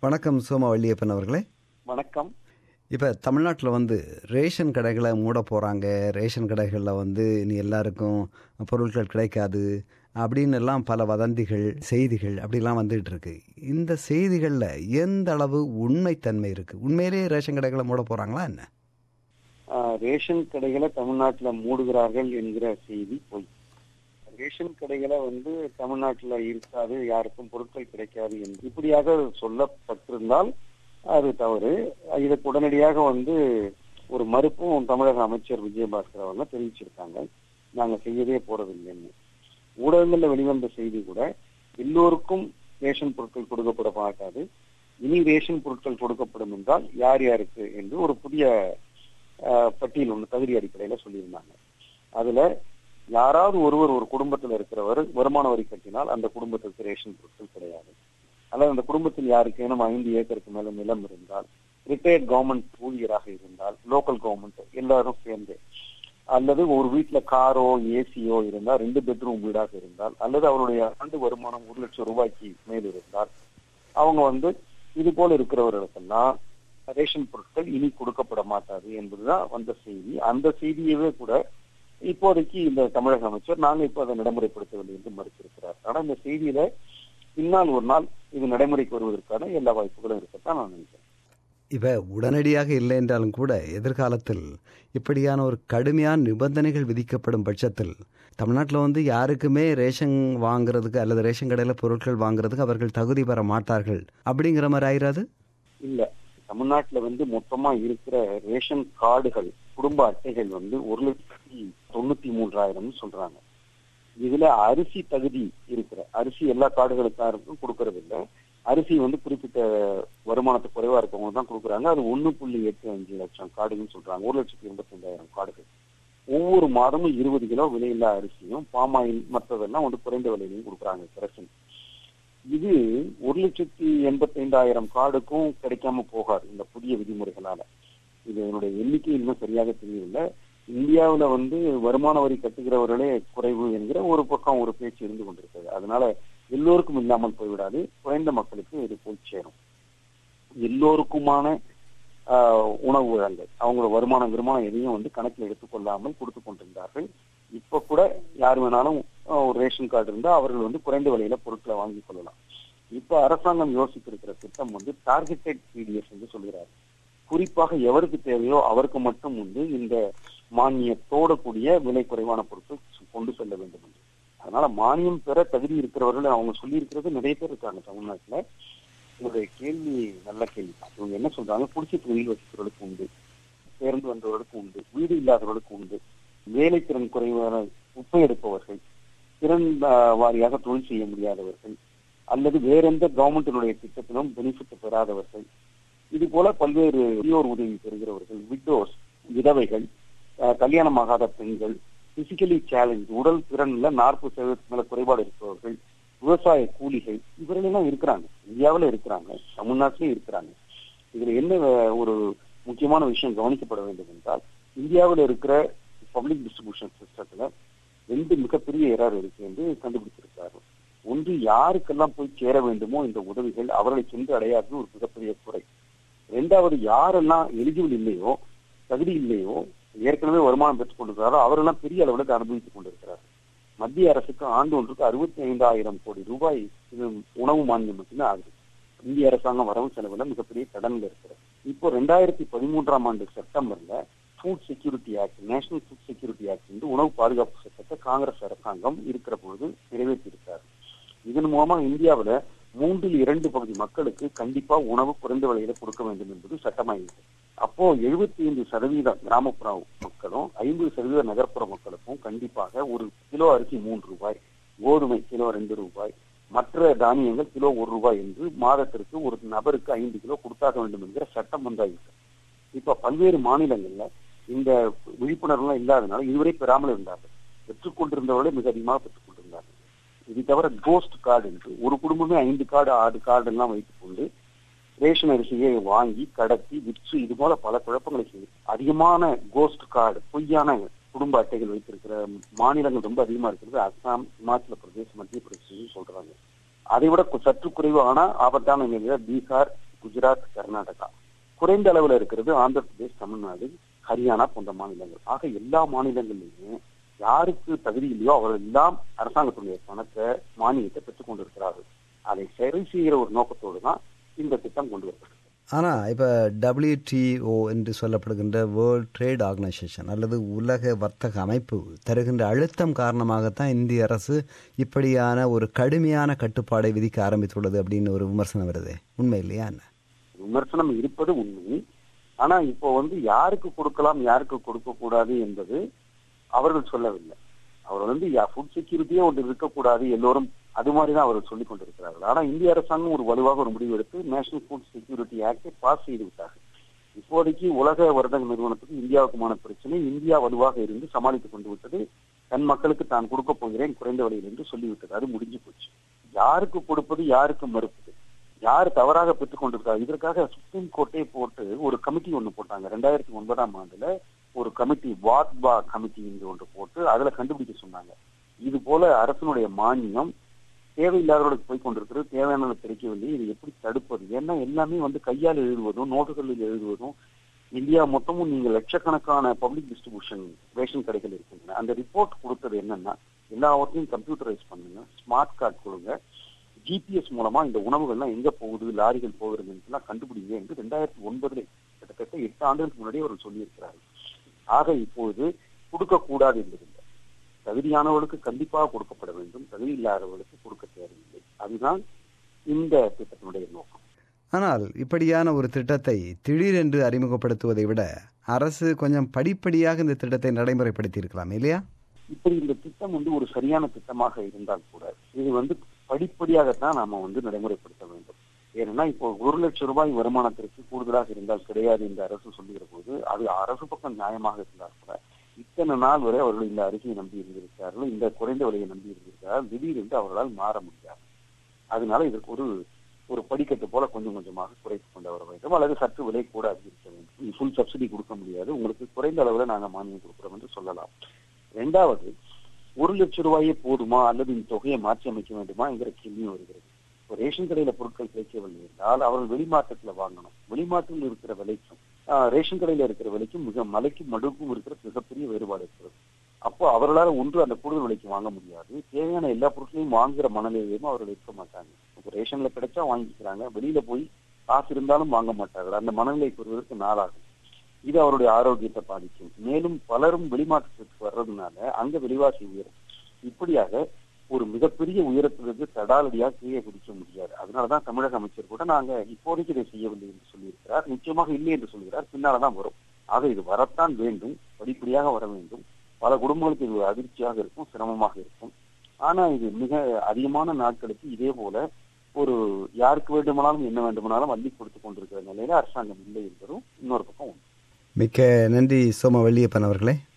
வணக்கம் சோமா வள்ளியப்பன் அவர்களே. வணக்கம். இப்போ தமிழ்நாட்டில் ரேஷன் கடைகளை மூட போகிறாங்க, ரேஷன் கடைகளில் இனி எல்லாருக்கும் பொருட்கள் கிடைக்காது அப்படின்னு எல்லாம் பல வதந்திகள், செய்திகள் அப்படிலாம் வந்துகிட்டு இருக்கு. இந்த செய்திகளில் எந்த அளவு உண்மைத்தன்மை இருக்குது? உண்மையிலேயே ரேஷன் கடைகளை மூட போகிறாங்களா என்ன? ரேஷன் கடைகளை தமிழ்நாட்டில் மூடுகிறார்கள் என்கிற செய்தி பொய். ரேஷன் கடைகளை தமிழ்நாட்டில் இருக்காது, யாருக்கும் பொருட்கள் கிடைக்காது என்று இப்படியாக சொல்லப்பட்டிருந்தால் அது தவறு. இதற்கு உடனடியாக ஒரு மறுப்பும் தமிழக அமைச்சர் விஜயபாஸ்கர் அவங்க தெரிவிச்சிருக்காங்க. நாங்க செய்யவே போறதில்லைன்னு. ஊடகங்கள்ல வெளிவந்த செய்தி கூட எல்லோருக்கும் ரேஷன் பொருட்கள் கொடுக்கப்பட மாட்டாது, இனி ரேஷன் பொருட்கள் கொடுக்கப்படும் என்றால் யார் யாருக்கு என்று ஒரு புதிய பட்டியல் ஒன்று தகுதி அடிப்படையில சொல்லியிருந்தாங்க. அதுல யாராவது ஒரு குடும்பத்தில் இருக்கிறவர் வருமான வரி கட்டினால் அந்த குடும்பத்திற்கு ரேஷன் பொருட்கள் கிடையாது. அல்லது அந்த குடும்பத்தில் யாருக்கேனும் 5 ஏக்கருக்கு மேல நிலம் இருந்தால், ரிட்டையர்ட் கவர்மெண்ட் ஊழியராக இருந்தால், லோக்கல் கவர்மெண்ட் எல்லாரும் சேர்ந்து, அல்லது ஒரு வீட்டுல காரோ ஏசியோ இருந்தால், 2 பெட்ரூம் வீடாக இருந்தால், அல்லது அவருடைய ஆண்டு வருமானம் 1 லட்சம் ரூபாய்க்கு மேல் இருந்தால், அவங்க இது போல இருக்கிறவர்களுக்கெல்லாம் ரேஷன் பொருட்கள் இனி கொடுக்கப்பட மாட்டாது என்பதுதான் வந்த செய்தி. அந்த செய்தியவே கூட இப்போதைக்கு இந்த தமிழக அமைச்சர் நாங்க இப்ப அதை நடைமுறைப்படுத்தவில்லை என்று மறுத்திருக்கிறார். ஆனா இந்த செய்தியில பின்னால் ஒரு நாள் இது நடைமுறைக்கு வருவதற்கான எல்லா வாய்ப்புகளும் இருக்கத்தான் நான் நினைக்கிறேன். இப்ப உடனடியாக இல்லை என்றாலும் கூட எதிர்காலத்தில் இப்படியான ஒரு கடுமையான நிபந்தனைகள் விதிக்கப்படும் பட்சத்தில் தமிழ்நாட்டில் யாருக்குமே ரேஷன் வாங்குறதுக்கு அல்லது ரேஷன் கடையில பொருட்கள் வாங்குறதுக்கு அவர்கள் தகுதி பெற மாட்டார்கள் அப்படிங்கிற மாதிரி ஆயிராது? இல்ல, தமிழ்நாட்டுல மொத்தமா இருக்கிற ரேஷன் கார்டுகள், குடும்ப அட்டைகள் 1,93,000 சொல்றாங்க. இதுல அரிசி தகுதி இருக்கிற அரிசி எல்லா கார்டுகளுக்காருக்கும் கொடுக்கறது இல்ல. அரிசி குறிப்பிட்ட வருமானத்துக்கு குறைவா இருக்கவங்க தான் கொடுக்குறாங்க. அது 1.85 லட்சம் கார்டுன்னு சொல்றாங்க. 1,85,000 கார்டுகள். ஒவ்வொரு மாதமும் 20 கிலோ விலையில்லா அரிசியும் பாமாயில் மற்றதெல்லாம் குறைந்த விலையிலையும் கொடுக்குறாங்க கரெக்ஷன். இது 1,85,000 கார்டுக்கும் கிடைக்காம போகாது இந்த புதிய விதிமுறைகளால. இது என்னுடைய எண்ணிக்கை இன்னும் சரியாக தெரியவில்லை. இந்தியாவுல வருமான வரி கட்டுகிறவர்களே குறைவு என்கிற ஒரு பக்கம் ஒரு பேச்சு இருந்து கொண்டிருக்கிறது. அதனால எல்லோருக்கும் இல்லாமல் போய்விடாது, குறைந்த மக்களுக்கு இது போய் சேரும். எல்லோருக்குமான உணவு வழங்கல், அவங்களோட வருமானம் எதையும் கணக்கில் எடுத்துக்கொள்ளாமல் கொடுத்து கொண்டிருந்தார்கள். இப்ப கூட யார் வேணாலும் ஒரு ரேஷன் கார்டு இருந்தா அவர்கள் குறைந்த விலையில பொருட்களை வாங்கிக் கொள்ளலாம். இப்ப அரசாங்கம் யோசித்திருக்கிற திட்டம் டார்கெட்டட் பிடிஎஸ் என்று சொல்கிறார். குறிப்பாக எவருக்கு தேவையோ அவருக்கு மட்டும் இந்த மானியத்தோட கூடிய விலை குறைவான பொருட்கள் கொண்டு செல்ல வேண்டும் என்று. அதனால மானியம் பெற தகுதி இருக்கிறவர்கள் அவங்க சொல்லி இருக்கிறது நிறைய பேர் இருக்காங்க தமிழ்நாட்டுல. உங்களுடைய கேள்வி நல்ல கேள்வி. இவங்க என்ன சொல்றாங்க, குடிசை தொழில் வசிக்கிறவர்களுக்கு உண்டு, சேர்ந்து வந்தவர்களுக்கு உண்டு, வீடு இல்லாதவர்களுக்கு உண்டு, வேலை திறன் குறைவான உப்பை எடுப்பவர்கள், திறன் வாரியாக தொழில் செய்ய முடியாதவர்கள், அல்லது வேற எந்த கவர்மெண்டினுடைய திட்டத்திலும் பெனிஃபிட் பெறாதவர்கள், இது போல பல்வேறு முதியோர் உதவி பெறுகிறவர்கள், விடோஸ் விதவைகள், கல்யாணமாகாத பெண்கள், பிசிக்கலி சேலஞ்ச் உடல் திறன்ல 40% மேல குறைபாடு இருப்பவர்கள், விவசாய கூலிகள், இவர்களெல்லாம் இருக்கிறாங்க. இந்தியாவில இருக்கிறாங்க, தமிழ்நாட்டிலும் இருக்கிறாங்க. இதுல என்ன ஒரு முக்கியமான விஷயம் கவனிக்கப்பட வேண்டும் என்றால், இந்தியாவில் இருக்கிற பப்ளிக் டிஸ்ட்ரிபியூஷன் சிஸ்டத்துல 2 மிகப்பெரிய எரர் இருக்கு என்று கண்டுபிடிச்சிருக்கிறார்கள். ஒன்று, யாருக்கெல்லாம் போய் சேர வேண்டுமோ இந்த உதவிகள் அவர்களை சென்று அடையாது ஒரு மிகப்பெரிய குறை. 2வது, யாரெல்லாம் எலிஜிபிள் இல்லையோ, தகுதி இல்லையோ, ஏற்கனவே வருமானம் பெற்றுக் கொண்டிருக்கிறாரோ அவரெல்லாம் பெரிய அளவில் அனுபவித்துக் கொண்டிருக்கிறார்கள். மத்திய அரசுக்கு ஆண்டு ஒன்றுக்கு 65,000 கோடி ரூபாய் இது உணவு மானியம் மட்டுமே ஆகுது. இந்திய அரசாங்கம் வரவு செலவுல மிகப்பெரிய கடன்ல இருக்கிறது. இப்போ 2013ஆம் ஆண்டு செப்டம்பர்ல food security act, national food security act என்று உணவு பாதுகாப்பு சட்டத்தை காங்கிரஸ் அரசாங்கம் இருக்கிற பொழுது நிறைவேற்றி இருக்கிறார். இதன் மூலமா இந்தியாவில 2/3 பகுதி மக்களுக்கு கண்டிப்பா உணவு குறைந்த விலையில கொடுக்க வேண்டும் என்பது சட்டமாயிருக்கு. அப்போ 75% கிராமப்புற மக்களும் 50% நகர்ப்புற மக்களுக்கும் கண்டிப்பாக ஒரு கிலோ அரிசி 3 ரூபாய், கோதுமை கிலோ 2 ரூபாய், மற்ற தானியங்கள் கிலோ 1 ரூபாய் என்று மாதத்திற்கு ஒரு நபருக்கு 5 கிலோ கொடுத்தாக வேண்டும் என்கிற சட்டம் வந்தாயிருக்கு. இப்ப பல்வேறு மாநிலங்கள்ல இந்த விழிப்புணர்வு இல்லாதனால இதுவரை பெறாமல் இருந்தார்கள். பெற்றுக்கொண்டிருந்தவர்களே மிக அதிகமாக பெற்றுக் கொண்டிருந்தார்கள். இது தவிர கோஸ்ட் கார்டு என்று ஒரு குடும்பமே 5 கார்டு 6 கார்டு எல்லாம் வைத்துக் கொண்டு ரேஷன் அரிசியை வாங்கி கடத்தி விற்று இது போல பல குழப்பங்களை செய்து அதிகமான கோஸ்ட் கார்டு, பொய்யான குடும்ப அட்டைகள் வைத்திருக்கிற மாநிலங்கள் ரொம்ப அதிகமா இருக்கிறது. அஸ்ஸாம், இமாச்சல பிரதேஷ், மத்திய பிரதேசம் சொல்றாங்க. அதை விட சற்று குறைவு ஆனா ஆபத்தான நிலையில பீகார், குஜராத், கர்நாடகா. குறைந்த அளவுல இருக்கிறது ஆந்திர பிரதேஷ், தமிழ்நாடு, ஹரியானா போன்ற மாநிலங்கள். ஆக எல்லா மாநிலங்களிலுமே யாருக்கு தகுதி இல்லையோ அவர்கள் எல்லாம் அரசாங்கத்துடைய பணத்தை, மானியத்தை பெற்றுக் கொண்டிருக்கிறார்கள். அதை சரி செய்கிற ஒரு நோக்கத்தோடு தான் இந்த திட்டம் கொண்டு வரப்பட்டது. ஆனால் இப்போ WTO என்று சொல்லப்படுகின்ற வேர்ல்ட் ட்ரேட் ஆர்கனைசேஷன் அல்லது உலக வர்த்தக அமைப்பு தருகின்ற அழுத்தம் காரணமாகத்தான் இந்திய அரசு இப்படியான ஒரு கடுமையான கட்டுப்பாடை விதிக்க ஆரம்பித்துள்ளது அப்படின்னு ஒரு விமர்சனம் வருது. உண்மை இல்லையா? என்ன விமர்சனம் இருப்பது உண்மை. ஆனா இப்போ யாருக்கு கொடுக்கலாம், யாருக்கு கொடுக்க கூடாது என்பது அவர்கள் சொல்லவில்லை. அவர்கள் ஃபுட் செக்யூரிட்டியே ஒன்று இருக்கக்கூடாது, எல்லோரும் அது மாதிரிதான் அவர்கள் சொல்லிக் கொண்டிருக்கிறார்கள். ஆனா இந்திய அரசாங்கம் ஒரு வலுவாக ஒரு முடிவு எடுத்து நேஷனல் ஃபுட் செக்யூரிட்டி ஆக்டை பாஸ் செய்து விட்டார்கள். இப்போதைக்கு உலக வர்த்தக நிறுவனத்துக்கு இந்தியாவுக்குமான பிரச்சனை இந்தியா வலுவாக இருந்து சமாளித்துக் கொண்டு விட்டது. தன் மக்களுக்கு தான் கொடுக்க போகிறேன் குறைந்த விலையில் என்று சொல்லிவிட்டது. அது முடிஞ்சு போச்சு. யாருக்கு கொடுப்பது, யாருக்கு மறுப்பது, யார் தவறாக பெற்றுக் கொண்டிருக்காங்க, இதற்காக சுப்ரீம் கோர்ட்டே போட்டு ஒரு கமிட்டி ஒன்று போட்டாங்க. 2009ஆம் ஆண்டுல ஒரு கமிட்டி, வாத்பா கமிட்டி என்று ஒன்று போட்டு அதுல கண்டுபிடிக்க சொன்னாங்க. இது போல அரசனுடைய மானியம் தேவையில்லாதவர்களுக்கு போய் கொண்டிருக்கிறது, தேவையானதை கிடைக்கவில்லை, இது எப்படி தடுப்பது? ஏன்னா எல்லாமே கையால் எழுதுவதும் நோட்டுகளில் எழுதுவதும், இந்தியா மொத்தமும் நீங்க லட்சக்கணக்கான பப்ளிக் டிஸ்ட்ரிபியூஷன் ரேஷன் கடைகள் இருக்குங்க. அந்த ரிப்போர்ட் கொடுத்தது என்னன்னா, எல்லாவற்றையும் கம்ப்யூட்டரைஸ் பண்ணுங்க, ஸ்மார்ட் கார்டு கொடுங்க, GPS மூலமா இந்த உணவுகள்லாம் எங்க போகுது, லாரிகள் போகுதுன்னு கண்டுபிடிங்க என்று 2009 கிட்டத்தட்ட 8 ஆண்டுகளுக்கு முன்னாடி அவர்கள் சொல்லியிருக்கிறார்கள். ஆக இப்போது கொடுக்கக்கூடாது என்பதில்லை, தகுதியானவர்களுக்கு கண்டிப்பாக கொடுக்கப்பட வேண்டும், தகுதி இல்லாதவர்களுக்கு கொடுக்க தேவையில்லை. அதுதான் இந்த திட்டத்தினுடைய நோக்கம். ஆனால் இப்படியான ஒரு திட்டத்தை திடீரென்று அறிமுகப்படுத்துவதை விட அரசு கொஞ்சம் படிப்படியாக இந்த திட்டத்தை நடைமுறைப்படுத்தி இருக்கலாம் இல்லையா? இப்படி இந்த திட்டம் ஒரு சரியான திட்டமாக இருந்தால் கூட இது படிப்படியாகத்தான் நாம நடைமுறைப்படுத்த வேண்டும். ஏன்னா இப்போ 1 லட்சம் ரூபாய் வருமானத்திற்கு கூடுதலாக இருந்தால் கிடையாது என்று அரசு சொல்லுகிற போது அது அரசு பக்கம் நியாயமாக இருந்தால் கூட இத்தனை நாள் வரை அவர்கள் இந்த அரிசியை நம்பி இருந்திருக்கிறார்கள், இந்த குறைந்த விலையை நம்பி இருந்திருக்கிறார்கள். திடீரென்று அவர்களால் மாற முடியாது. அதனால இதற்கு ஒரு படிக்கட்டு போல கொஞ்சம் கொஞ்சமாக குறைத்துக் கொண்டு வர வேண்டும், அல்லது சற்று விலை கூட அதிகரிக்க வேண்டும். ஃபுல் சப்சிடி கொடுக்க முடியாது, உங்களுக்கு குறைந்த அளவுல நாங்க மானியம் கொடுக்கிறோம் என்று சொல்லலாம். 2வது, 1 லட்சம் ரூபாயே போதுமா அல்லது இந்த தொகையை மாற்றி அமைக்க வேண்டுமா என்கிற கேள்வியும் வருகிறது. இப்போ ரேஷன் கடையில பொருட்கள் கிடைக்கவில்லை என்றால் அவர்கள் வெளிமாற்றத்துல வாங்கணும். வெளிமாற்றத்தில் இருக்கிற விலைக்கும் ரேஷன் கடையில இருக்கிற விலைக்கும் மலைக்கும் மடுக்கும் இருக்கிற மிகப்பெரிய வேறுபாடு இருக்கிறது. அப்போ அவர்களால் அந்த கூடுதல் விலைக்கு வாங்க முடியாது. தேவையான எல்லா பொருட்களையும் வாங்குற மனநிலையிலும் அவர்கள் இருக்க மாட்டாங்க. இப்போ ரேஷன்ல கிடைச்சா வாங்கிக்கிறாங்க, வெளியில போய் காசு இருந்தாலும் வாங்க மாட்டார்கள். அந்த மனநிலை பெறுவதற்கு நாளாகும். இது அவருடைய ஆரோக்கியத்தை பாதிக்கும். மேலும் பலரும் வெளிமாற்றத்திற்கு வர்றதுனால அங்க விலைவாசி உயரும். இப்படியாக ஒரு மிகப்பெரிய உயரத்திலிருந்து தடாலடியாக கீழே குதிக்க முடியாது. அதனாலதான் தமிழக அமைச்சர் கூட நாங்க இப்போதைக்கு இதை செய்யவில்லை என்று சொல்லியிருக்கிறார். நிச்சயமாக இல்லை என்று சொல்கிறார், பின்னால்தான் வரும். ஆக இது வரத்தான் வேண்டும், படிப்படியாக வர வேண்டும். பல குடும்பங்களுக்கு இது அதிர்ச்சியாக இருக்கும், சிரமமாக இருக்கும். ஆனா இது மிக அதிகமான நாட்களுக்கு இதே போல யாருக்கு வேண்டுமானாலும் என்ன வேண்டுமானாலும் அள்ளி கொடுத்துக் கொண்டிருக்கிற நிலையில அரசாங்கம் இல்லை என்பதும் இன்னொரு பக்கம் உண்டு. மிக்க நன்றி சோம வள்ளியப்பன் அவர்களே.